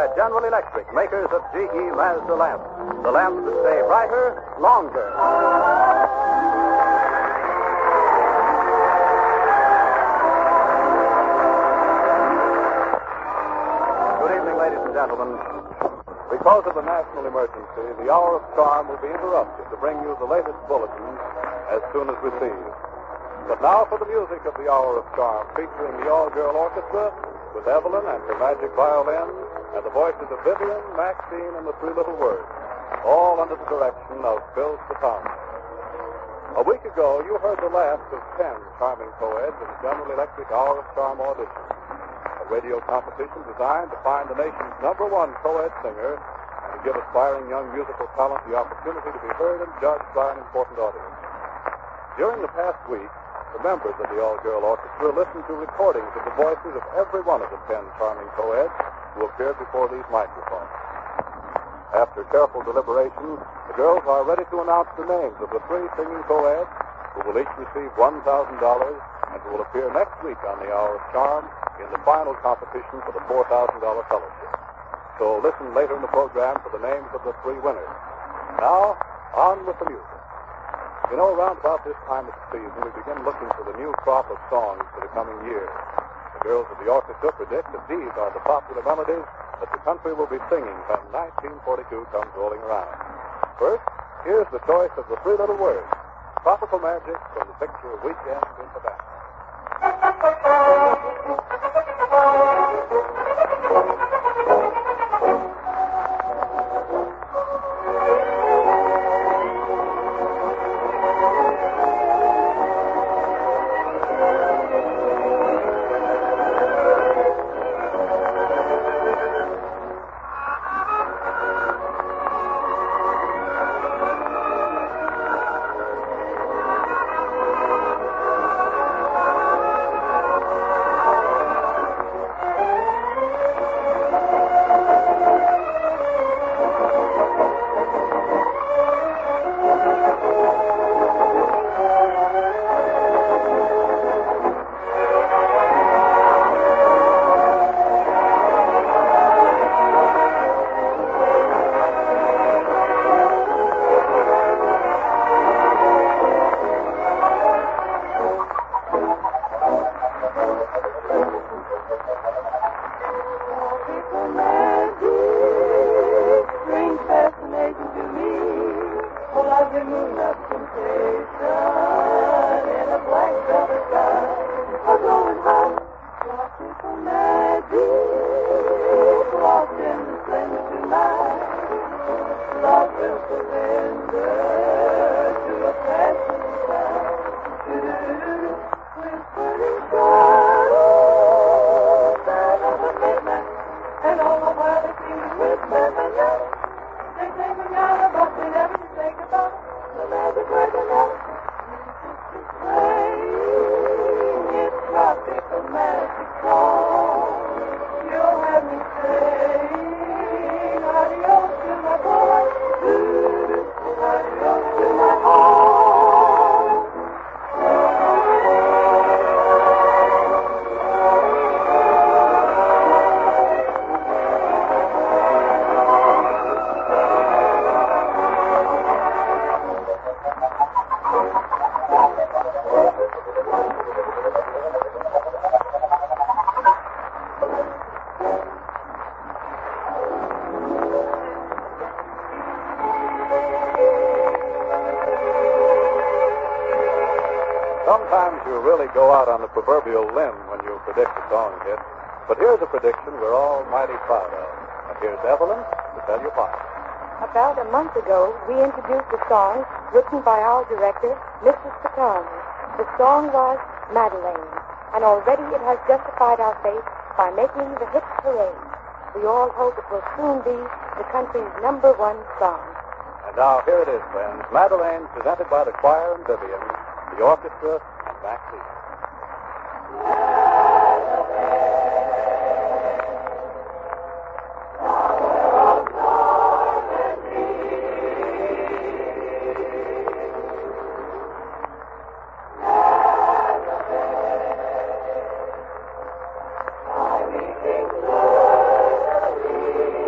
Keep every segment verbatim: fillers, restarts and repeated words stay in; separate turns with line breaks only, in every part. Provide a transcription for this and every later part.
by General Electric, makers of G E Mazda lamps. The lamps that stay brighter, longer. Good evening, ladies and gentlemen. Because of the national emergency, the Hour of Charm will be interrupted to bring you the latest bulletins as soon as received. But now for the music of the Hour of Charm, featuring the All-Girl Orchestra with Evelyn and her magic violin and the voices of Vivian, Maxine, and the Three Little Words, all under the direction of Bill Stefano. A week ago, you heard the last of ten charming co-eds in the General Electric Hour of Charm audition, a radio competition designed to find the nation's number one co-ed singer and to give aspiring young musical talent the opportunity to be heard and judged by an important audience. During the past week, the members of the All-Girl Orchestra listened to recordings of the voices of every one of the ten charming co-eds who appeared before these microphones. After careful deliberation, the girls are ready to announce the names of the three singing co-eds who will each receive one thousand dollars and who will appear next week on the Hour of Charm in the final competition for the four thousand dollars fellowship. So listen later in the program for the names of the three winners. Now, on with the music. You know, around about this time of the season, we begin looking for the new crop of songs for the coming year. The girls of the orchestra predict that these are the popular melodies that the country will be singing when nineteen forty-two comes rolling around. First, here's the choice of the Three Little Words, Tropical Magic from the picture Weekend in Havana. Sometimes you really go out on the proverbial limb when you predict a song hit. But here's a prediction we're all mighty proud of. And here's Evelyn to tell you why.
About a month ago, we introduced a song written by our director, Missus Patton. The song was Madeleine, and already it has justified our faith by making the hit parade. We all hope it will soon be the country's number one song.
And now here it is, friends. Madeleine, presented by the choir and Vivian, the orchestra, and Maxine.
Thank you.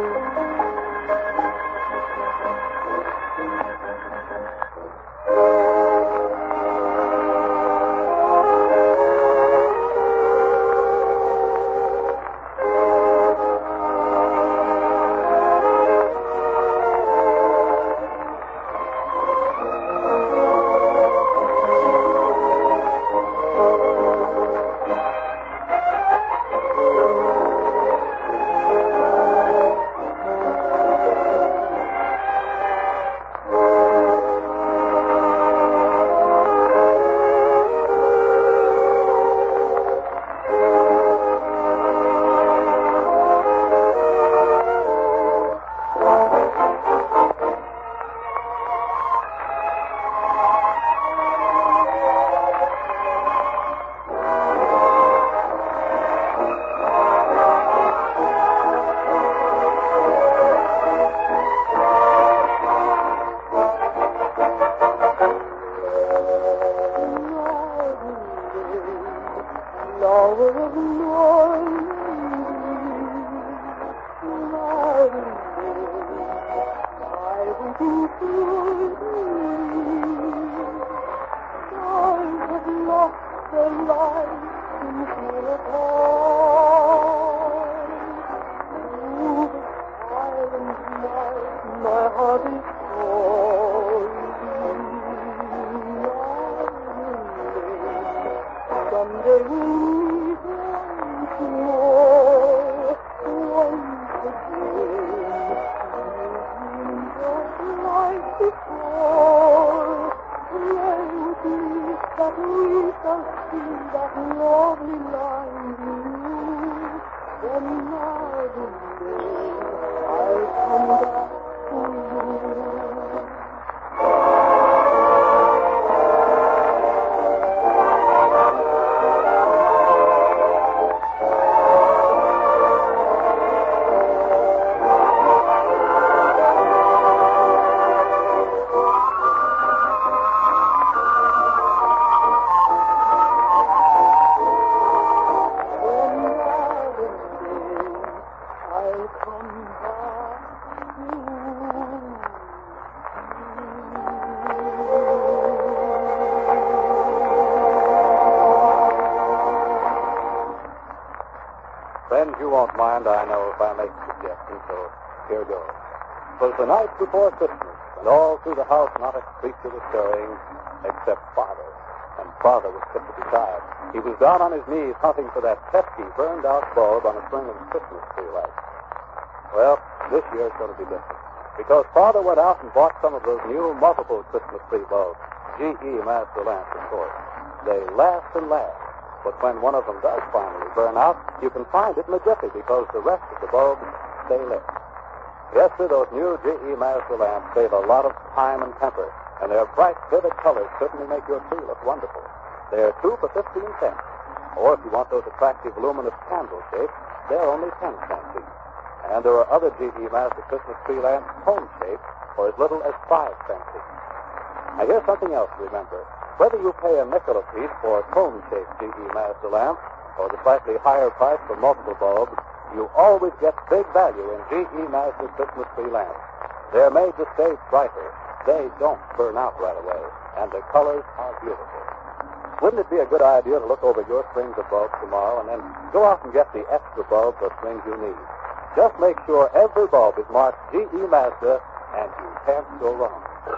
Friends, you won't mind, I know, if I make a suggestion, so here goes. It was the night before Christmas, and all through the house not a creature was stirring except Father. And Father was sick to be tired. He was down on his knees hunting for that pesky, burned-out bulb on a string of Christmas tree lights. Well, this year's going to be different, because Father went out and bought some of those new multiple Christmas tree bulbs, G E Master lamps, of course. They last and last. But when one of them does finally burn out, you can find it in a jiffy because the rest of the bulbs stay lit. Yes, sir, those new G E Master lamps save a lot of time and temper, and their bright, vivid colors certainly make your tree look wonderful. They're two for fifteen cents. Or if you want those attractive luminous candle shapes, they're only ten cents each. And there are other G E Master Christmas tree lamps, cone shaped, for as little as five cents each. Now, here's something else to remember. Whether you pay a nickel apiece for cone-shaped G E Master lamps or the slightly higher price for multiple bulbs, you always get big value in G E Master Christmas tree lamps. They're made to stay brighter. They don't burn out right away, and the colors are beautiful. Wouldn't it be a good idea to look over your strings of bulbs tomorrow and then go out and get the extra bulbs or strings you need? Just make sure every bulb is marked G E Master, and you can't go wrong.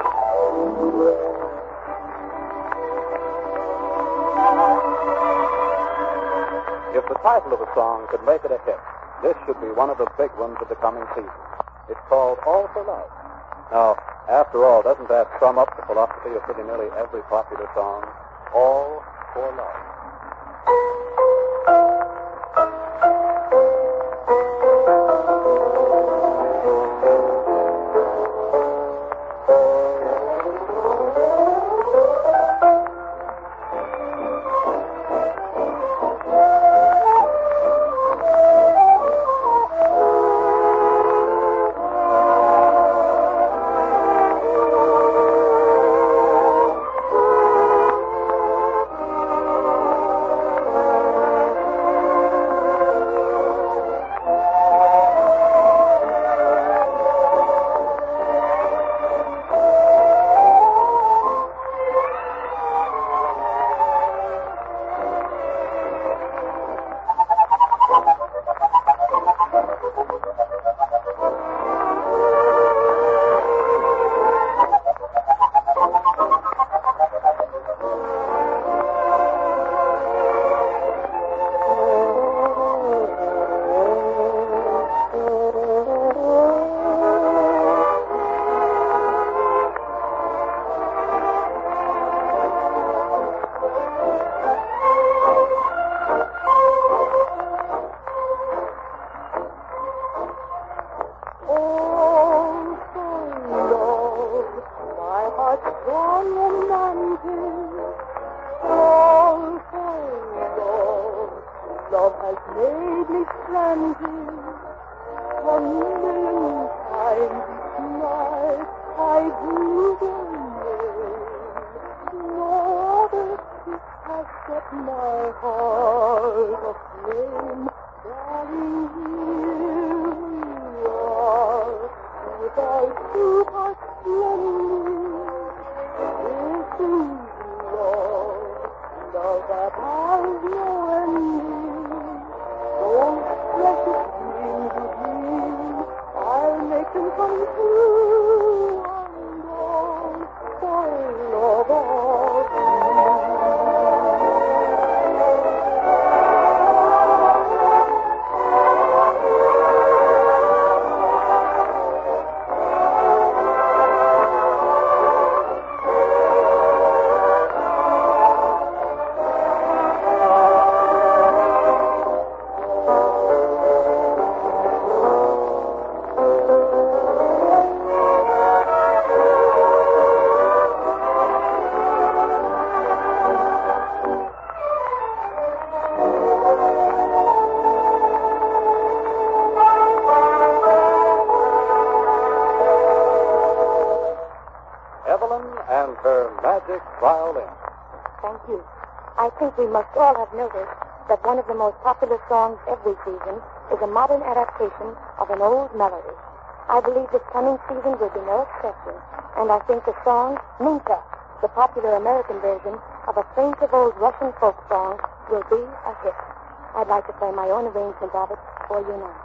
If the title of a song could make it a hit, this should be one of the big ones of the coming season. It's called All for Love. Now, after all, doesn't that sum up the philosophy of pretty nearly every popular song? All for Love.
Oh, so love, my heart's strong and romantic. Oh, so love, love has made me frantic. A million times each night I dream your name. No other kiss has set my heart aflame. Darling, here we are, with our two hearts blending. This is love, love that has no ending. Those precious dreams you dream, I'll make them come true. And all for love of you.
Evelyn and her magic violin.
Thank you. I think we must all have noticed that one of the most popular songs every season is a modern adaptation of an old melody. I believe this coming season will be no exception, and I think the song Minka, the popular American version of a plaintive old Russian folk song, will be a hit. I'd like to play my own arrangement of it for you now.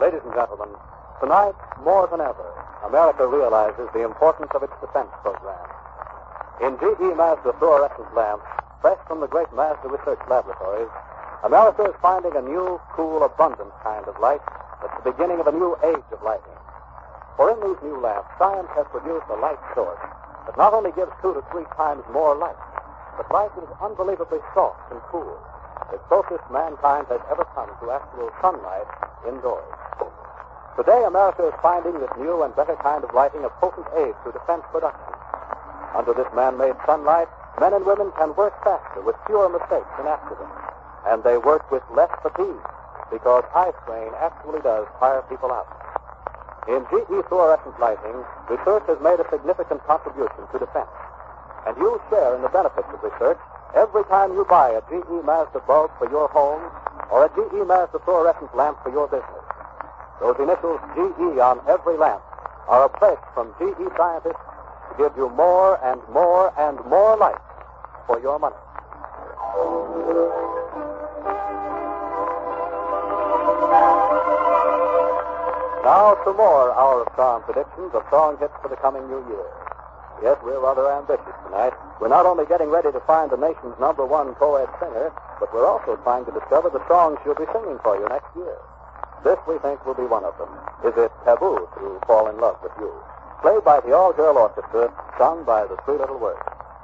Ladies and gentlemen, tonight, more than ever, America realizes the importance of its defense program. In G E Mazda fluorescent lamps, fresh from the great Mazda research laboratories, America is finding a new, cool, abundant kind of light that's the beginning of a new age of lighting. For in these new lamps, science has produced a light source that not only gives two to three times more light, but light that is unbelievably soft and cool, the closest mankind has ever come to actual sunlight indoors. Today, America is finding this new and better kind of lighting a potent aid to defense production. Under this man-made sunlight, men and women can work faster with fewer mistakes and accidents, and they work with less fatigue, because eye strain actually does tire people out. In G E fluorescent lighting, research has made a significant contribution to defense, and you share in the benefits of research every time you buy a G E Mazda bulb for your home or a G E Mazda fluorescent lamp for your business. Those initials G E on every lamp are a pledge from G E scientists to give you more and more and more light for your money. Now some more Hour of Charm predictions of song hits for the coming new year. Yes, we're rather ambitious tonight. We're not only getting ready to find the nation's number one co-ed singer, but we're also trying to discover the songs she'll be singing for you next year. This, we think, will be one of them. Is it Taboo to Fall in Love with You? Played by the All-Girl Orchestra, sung by the Three Little Words.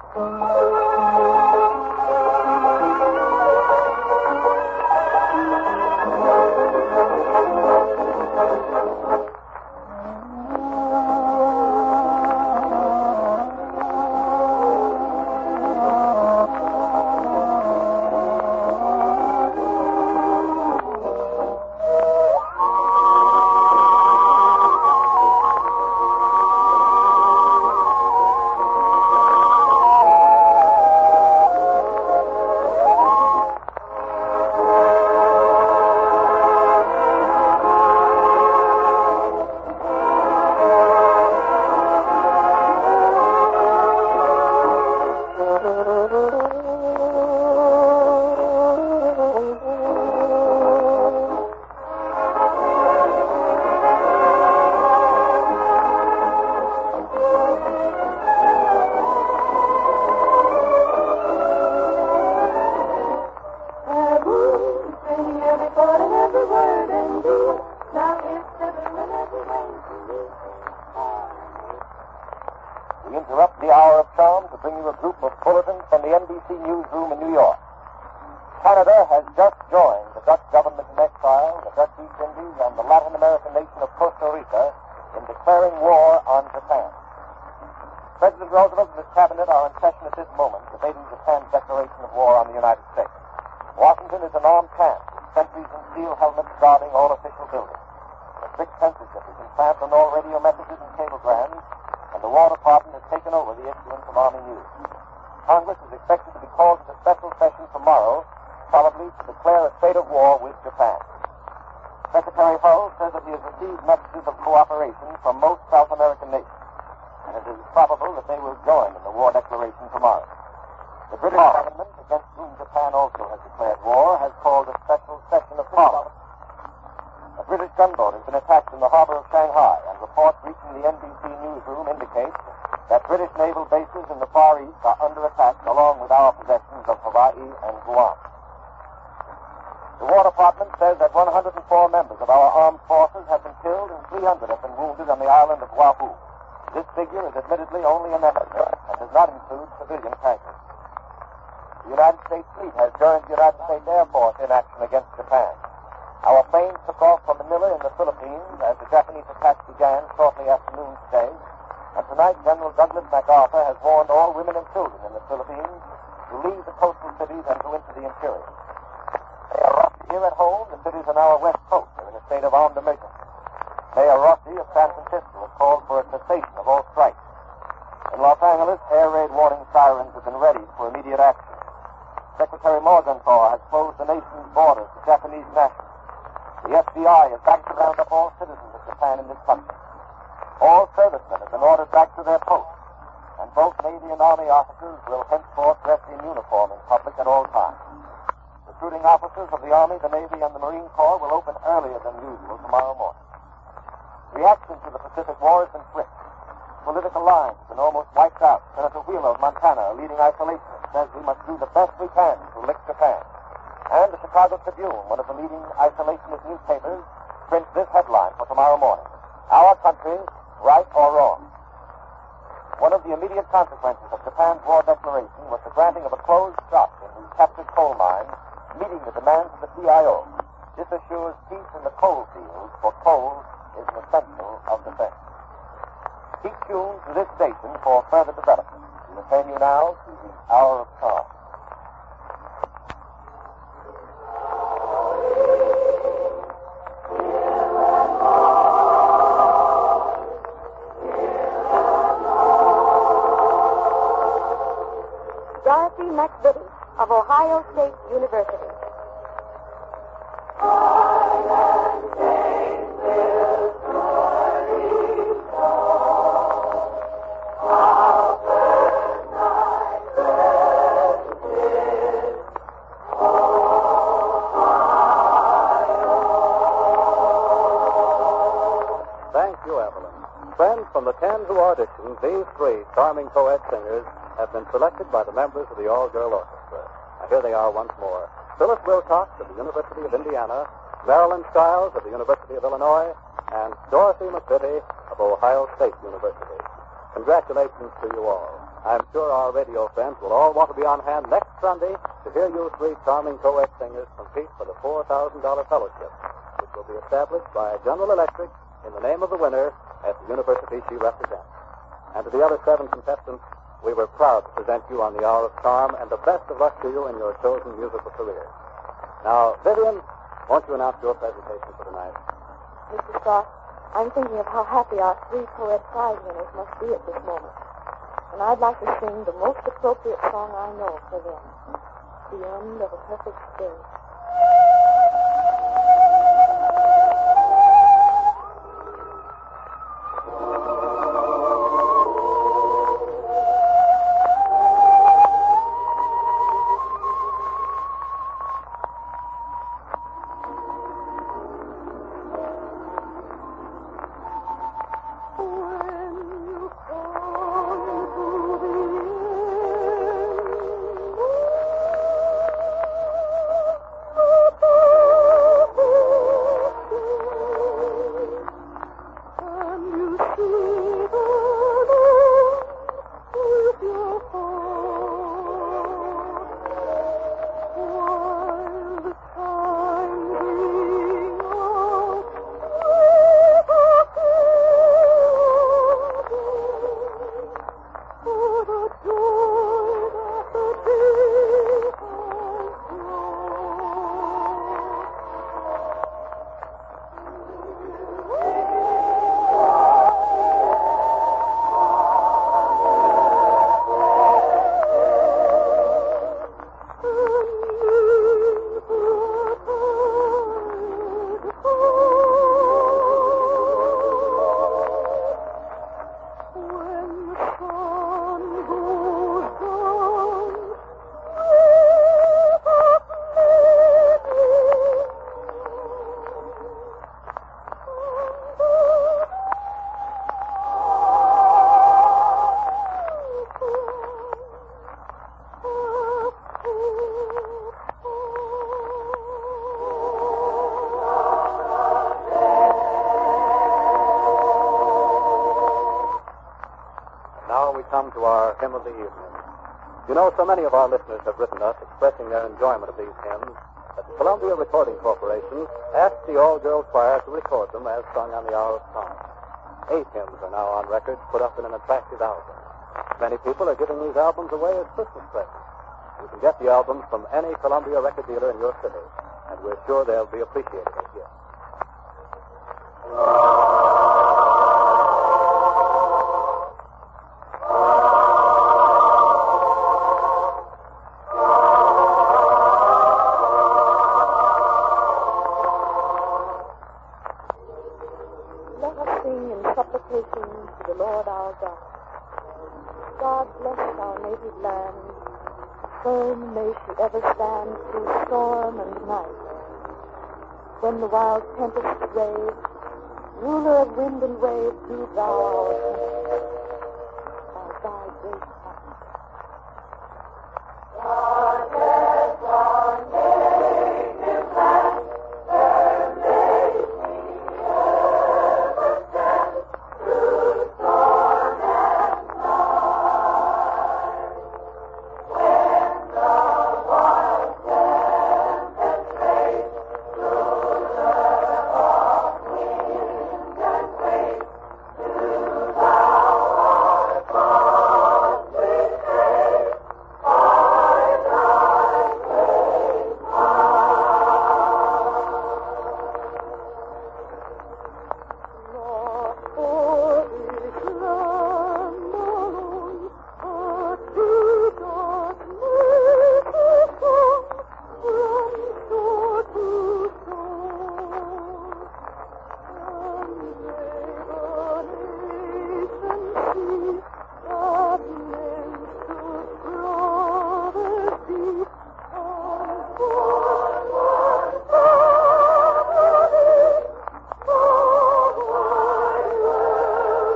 We interrupt the Hour of Charm to bring you a group of bulletins from the N B C newsroom in New York. Canada has just joined the Dutch government in exile, the Dutch East Indies, and the Latin American nation of Costa Rica in declaring war on Japan. President Roosevelt and his cabinet are in session at this moment, debating Japan's declaration of war on the United States. Washington is an armed camp, with sentries in steel helmets guarding all official buildings. A strict censorship is in place on all radio messages and cablegrams, and the War Department has taken over the issuance of Army news. Congress is expected to be called to special session tomorrow, probably to declare a state of war with Japan. Secretary Hull says that he has received messages of cooperation from most South American nations, and it is probable that they will join in the war declaration tomorrow. The British government, against whom Japan also has declared war, has called a special session of Parliament. A British gunboat has been attacked in the harbor of Shanghai, and reports reaching the N B C newsroom indicate that British naval bases in the Far East are under attack, along with our possessions of Hawaii and Guam. The War Department says that one hundred four members of our armed forces have been killed and three hundred have been wounded on the island of Oahu. This figure is admittedly only an estimate and does not include civilian tankers. The United States fleet has joined the United States Air Force in action against Japan. Our planes took off from Manila in the Philippines as the Japanese attack began shortly after noon today, and tonight General Douglas MacArthur has warned all women and children in the Philippines to leave the coastal cities and to enter the interior. Here at home, the cities on our west coast are in a state of armed emergency. Mayor Rossi of San Francisco has called for a cessation of all strikes. In Los Angeles, air raid warning sirens have been ready for immediate action. Secretary Morgenthau has closed the nation's borders to Japanese nationals. The F B I is back to round up all citizens of Japan in this country. All servicemen have been ordered back to their posts, and both Navy and Army officers will henceforth dress in uniform in public at all times. The recruiting officers of the Army, the Navy, and the Marine Corps will open earlier than usual tomorrow morning. Reaction to the Pacific War has been swift. Political lines have been almost wiped out. Senator Wheeler of Montana, a leading isolationist, says we must do the best we can to lick Japan. And the Chicago Tribune, one of the leading isolationist newspapers, prints this headline for tomorrow morning: Our country, right or wrong. One of the immediate consequences of Japan's war declaration was the granting of a closed shop in the captured coal mine, meeting the demands of the P I O. This assures peace in the coal fields, for coal is an essential of defense. Keep tuned to this station for further developments. We return you now to the Hour of Charm.
Dorothy McVitie of Ohio State University.
Thank you, Evelyn. Friends, from the ten who auditioned, these three charming co-ed singers have been selected by the members of the All-Girl Orchestra. Now, here they are once more. Phyllis Wilcox of the University of Indiana, Marilyn Stiles of the University of Illinois, and Dorothy McVitie of Ohio State University. Congratulations to you all. I'm sure our radio friends will all want to be on hand next Sunday to hear you three charming co-ed singers compete for the four thousand dollars fellowship, which will be established by General Electric in the name of the winner at the university she represents. And to the other seven contestants, we were proud to present you on the Hour of Charm, and the best of luck to you in your chosen musical career. Now, Vivian, won't you announce your presentation for tonight?
Mister Scott, I'm thinking of how happy our three co-ed prize winners must be at this moment. And I'd like to sing the most appropriate song I know for them. The End of a Perfect Day.
Come to our hymn of the evening. You know, so many of our listeners have written us expressing their enjoyment of these hymns that the Columbia Recording Corporation asked the all-girl choir to record them as sung on the Hour of Charm. Eight hymns are now on record, put up in an attractive album. Many people are giving these albums away as Christmas presents. You can get the albums from any Columbia record dealer in your city, and we're sure they'll be appreciated as gifts.
God bless our native land, Firm may she ever stand through storm and night. When the wild tempest rage, ruler of wind and wave, do thou by thy great hand. Darkest on native land, there may she ever stand through storm and night. When the wild tempest rage, ruler of wind and wave, do thou our cause reclaim by thy great power. Not for Islam alone, but to God make a song from shore to shore. And brave a nation see that men should brothers be, and forward family, the wide world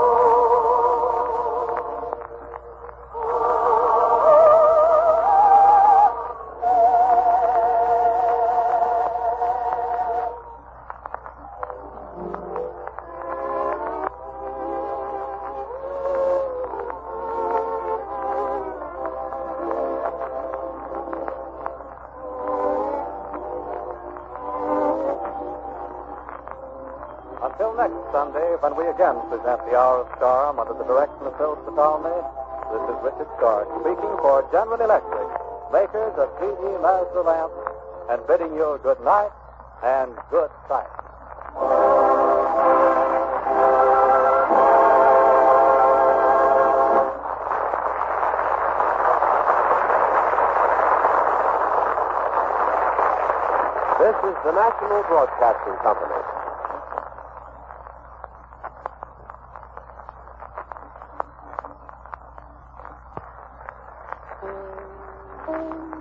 Until next Sunday, when we again present the Hour of Charm under the direction of Phil Citalme, this is Richard Stark speaking for General Electric, makers of G E Mazda lamps, and bidding you good night and good sight.
This is the National Broadcasting Company.
Thank you.